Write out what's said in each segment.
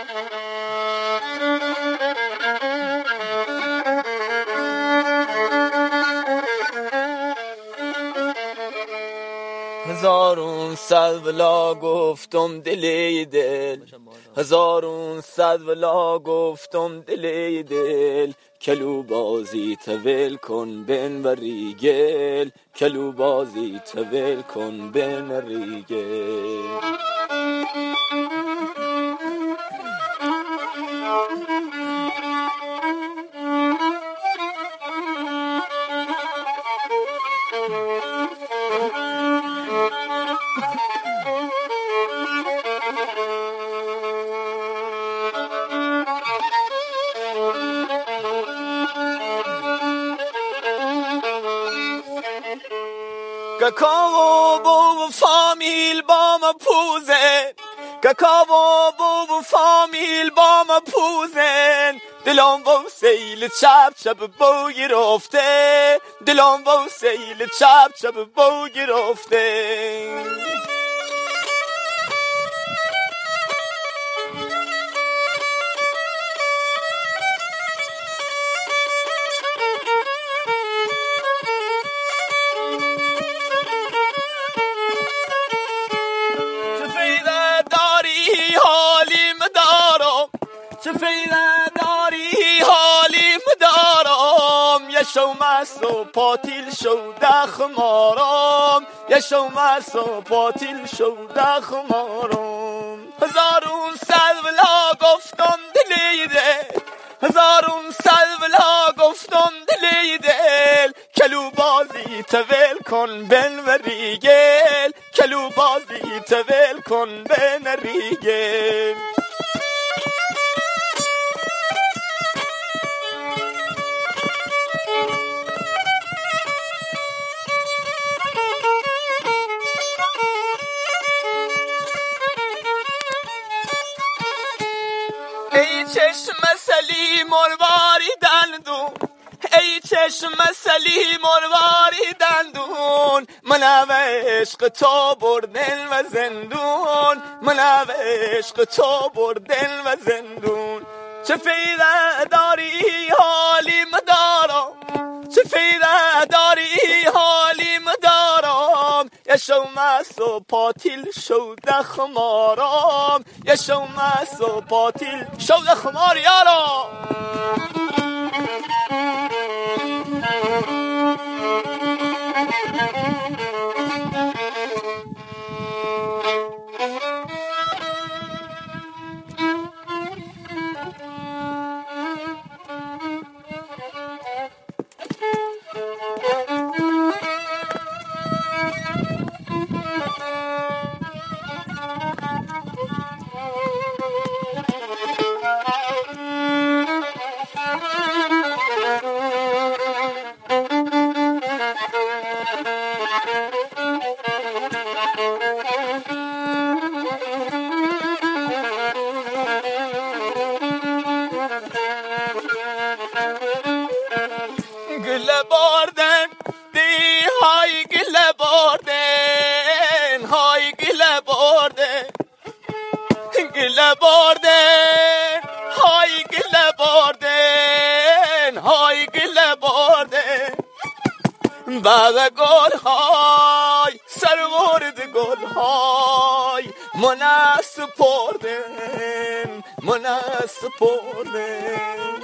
هزارون صد ولا گفتم دلی دل، هزارون صد ولا گفتم دلی دل، کلو بازی تول کن بن و ریگل، کلو بازی تول کن بن و ریگل. Kakao bo famil ba ma puzen, kakao bo famil ba ma puzen, دلم با سیل چپ چپ با گرفته، دلم با سیل چپ چپ با گرفته. چه فیده داری حالیم دارم، یه شو مست و پاتیل شو دخمارم، یه شو مست و پاتیل شو دخمارم. هزارون صد ولا گفتم دلی دل، هزارون صد ولا گفتم دلی دل، کلو بازی تول کن بن و ریگل، کلو بازی تول کن بن و ریگل. ای چشم سلی مرواری دندون، ای چشم سلی مرواری دندون، من عشق تو بردن و زندون، من عشق تو بردن و زندون. چه فیده داری حالیم دارم، چه فیده داری حالیم دارم، یه شو مست و پاتیل شو دخمارم، یه شو مست و پاتیل شو دخمار یارم. گله باردن دی های گله باردن، های گله باردن، گله باردن، های گله باردن، های گله باردن. بعد گل های سرورد گل های من سپردن، من سپردن.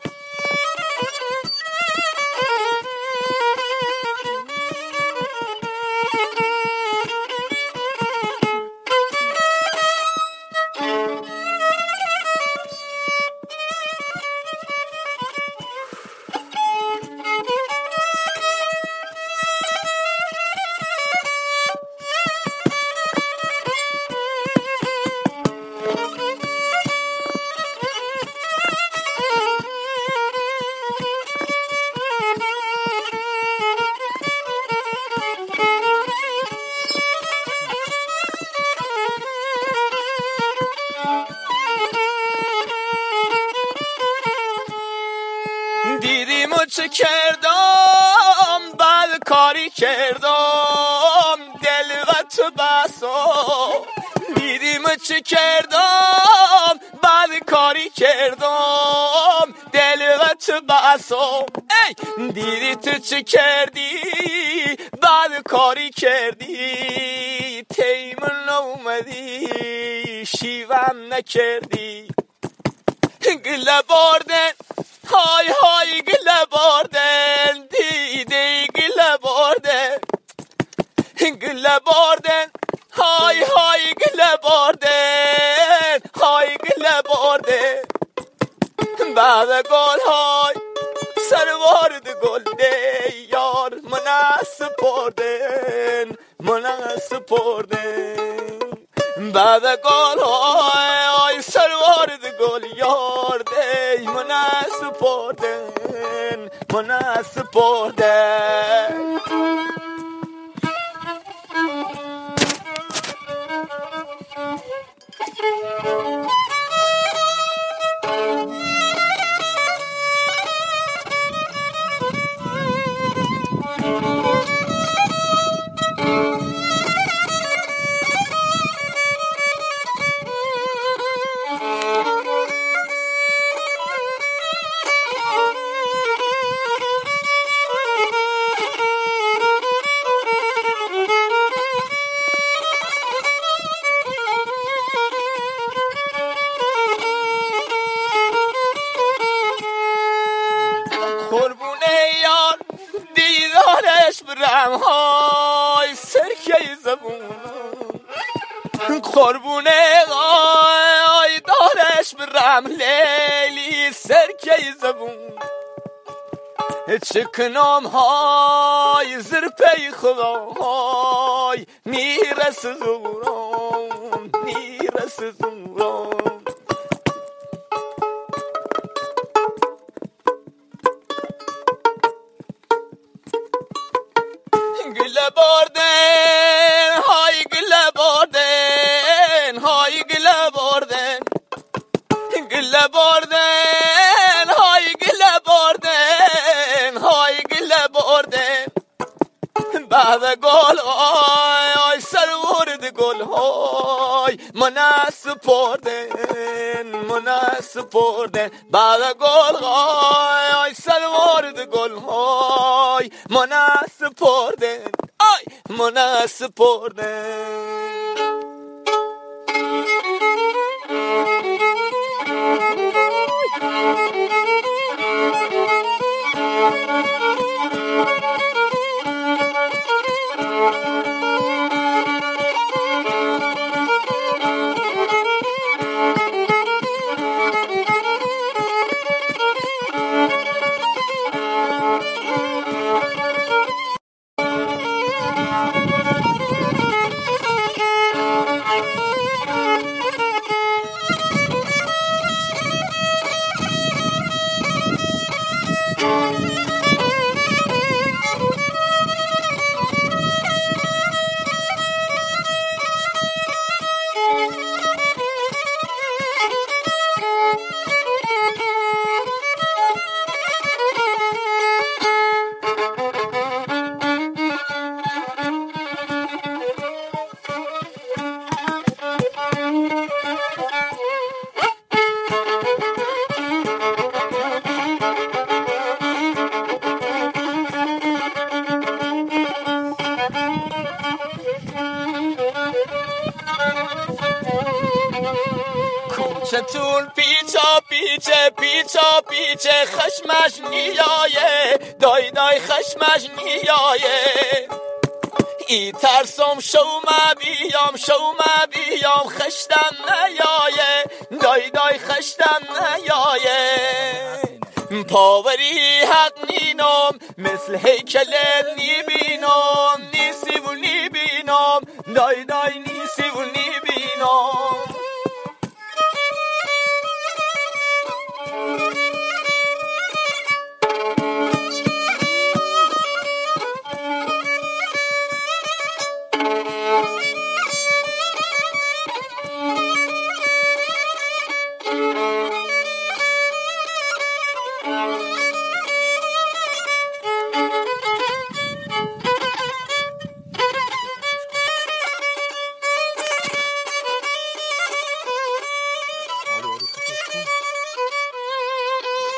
دیدیم و چه کردم بد کاری کردم دل و تو بسا، دیدیم و چه کردم بد کاری کردم دل و تو بسام ای دیدی تو چه کردی بعد کاری کردی تیمون اومدی شیوم نکردی گله باردن های های گله باردن دیدی گله باردن گله باردن های های گله باردن های گله باردن بعد گل های سروارد گل ده یار من سپردن من سپردن بعد گل های سروارد گل یار ده من سپردن من سپردن قربونه یار دیدارش برم های سرکه زبون قربونه های دارش برم لیلی سرکه زبون چکنام های زرپی خدا های میرس زورم میرس زورم گله باردن های گله باردن های گله باردن گله باردن های گله باردن های گله باردن بعد گل های سرورد گل های من سپردن من سپردن بعد گل های سرورد گل های من سپردن آی من سپردن چتون پیچا پیچه پیچا پیچه خشمش نیایه دای دای خشمش نیایه ای ترسم شوم بیام خشتم نیایه دای دای خشتم نیایه پاوری حق نینم مثل هیکل نیبینم نیسی و نیبینم دای دای نیسی و